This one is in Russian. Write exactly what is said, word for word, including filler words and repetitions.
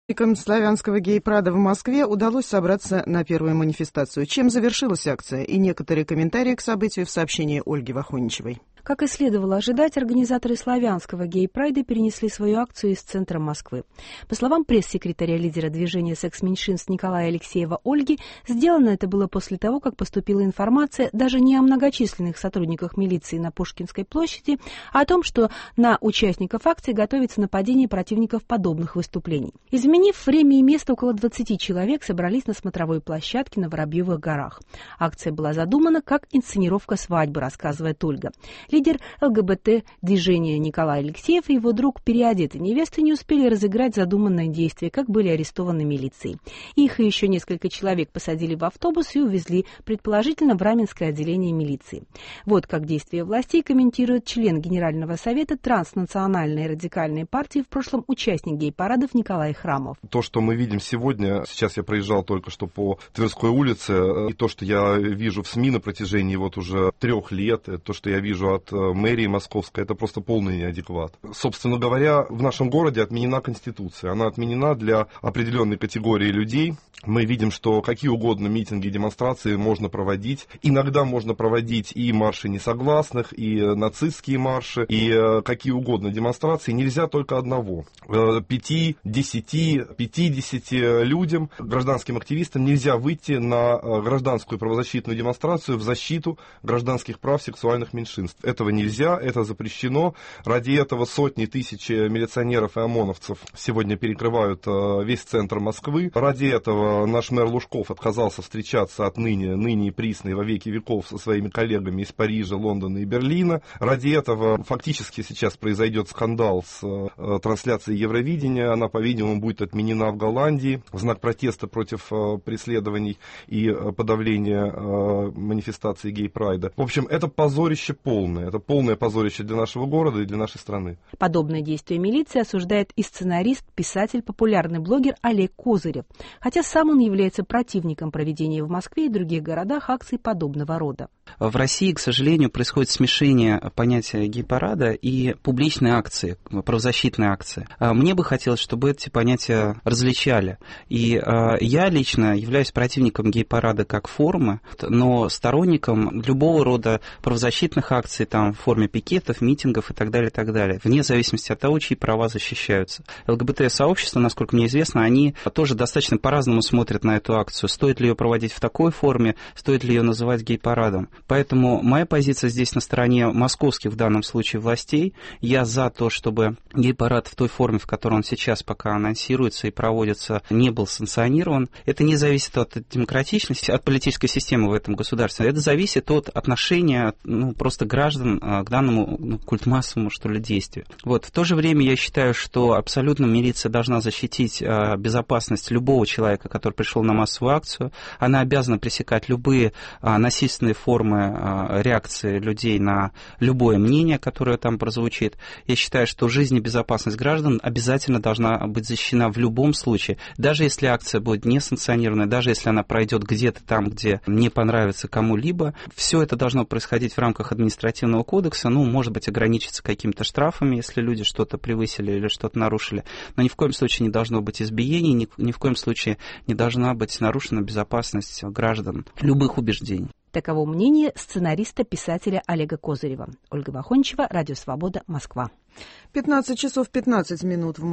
Участникам славянского гей-парада в Москве удалось собраться на первую манифестацию. Чем завершилась акция? И некоторые комментарии к событию в сообщении Ольги Вахоничевой. Как и следовало ожидать, организаторы славянского гей-прайда перенесли свою акцию из центра Москвы. По словам пресс-секретаря лидера движения секс-меньшинств Николая Алексеева Ольги, сделано это было после того, как поступила информация даже не о многочисленных сотрудниках милиции на Пушкинской площади, а о том, что на участников акции готовится нападение противников подобных выступлений. Изменив время и место, около двадцати человек собрались на смотровой площадке на Воробьевых горах. Акция была задумана как инсценировка свадьбы, рассказывает Ольга. Лидер ЛГБТ-движения Николай Алексеев и его друг переодетой невесты не успели разыграть задуманное действие, как были арестованы милицией. Их и еще несколько человек посадили в автобус и увезли, предположительно, в Раменское отделение милиции. Вот как действия властей комментирует член Генерального совета транснациональной радикальной партии, в прошлом участник гей-парадов Николай Храмов. То, что мы видим сегодня, сейчас я проезжал только что по Тверской улице, и то, что я вижу в СМИ на протяжении вот уже трех лет, то, что я вижу от мэрии московской, это просто полный неадекват. Собственно говоря, в нашем городе отменена Конституция. Она отменена для определенной категории людей. Мы видим, что какие угодно митинги, демонстрации можно проводить. Иногда можно проводить и марши несогласных, и нацистские марши, и какие угодно демонстрации. Нельзя только одного. Пяти, десяти, пятидесяти людям, гражданским активистам, нельзя выйти на гражданскую правозащитную демонстрацию в защиту гражданских прав сексуальных меньшинств. Этого нельзя, это запрещено. Ради этого сотни тысяч милиционеров и ОМОНовцев сегодня перекрывают весь центр Москвы. Ради этого наш мэр Лужков отказался встречаться отныне, ныне и присно и во веки веков со своими коллегами из Парижа, Лондона и Берлина. Ради этого фактически сейчас произойдет скандал с трансляцией Евровидения. Она, по-видимому, будет отменена в Голландии в знак протеста против преследований и подавления манифестации гей-прайда. В общем, это позорище полное. Это полное позорище для нашего города и для нашей страны. Подобное действие милиции осуждает и сценарист, писатель, популярный блогер Олег Козырев. Хотя сам он является противником проведения в Москве и других городах акций подобного рода. В России, к сожалению, происходит смешение понятия гей-парада и публичной акции, правозащитной акции. Мне бы хотелось, чтобы эти понятия различали. И я лично являюсь противником гей-парада как формы, но сторонником любого рода правозащитных акций там, в форме пикетов, митингов и так далее, и так далее, вне зависимости от того, чьи права защищаются. ЛГБТ-сообщество, насколько мне известно, они тоже достаточно по-разному смотрят на эту акцию. Стоит ли ее проводить в такой форме, стоит ли ее называть гей-парадом. Поэтому моя позиция здесь на стороне московских, в данном случае, властей. Я за то, чтобы гей-парад в той форме, в которой он сейчас пока анонсируется и проводится, не был санкционирован. Это не зависит от демократичности, от политической системы в этом государстве. Это зависит от отношения ну, просто граждан к данному ну, культмассовому, что ли, действию. Вот. В то же время я считаю, что абсолютно милиция должна защитить а, безопасность любого человека, который пришел на массовую акцию. Она обязана пресекать любые а, насильственные формы а, реакции людей на любое мнение, которое там прозвучит. Я считаю, что жизнь и безопасность граждан обязательно должна быть защищена в любом случае. Даже если акция будет не санкционированная, даже если она пройдет где-то там, где не понравится кому-либо, все это должно происходить в рамках административного кодекса, ну, может быть, ограничиться какими-то штрафами, если люди что-то превысили или что-то нарушили, но ни в коем случае не должно быть избиений, ни, ни в коем случае не должна быть нарушена безопасность граждан любых убеждений. Таково мнение сценариста-писателя Олега Козырева. Ольга Вахоничева, Радио Свобода, Москва. пятнадцать часов пятнадцать минут в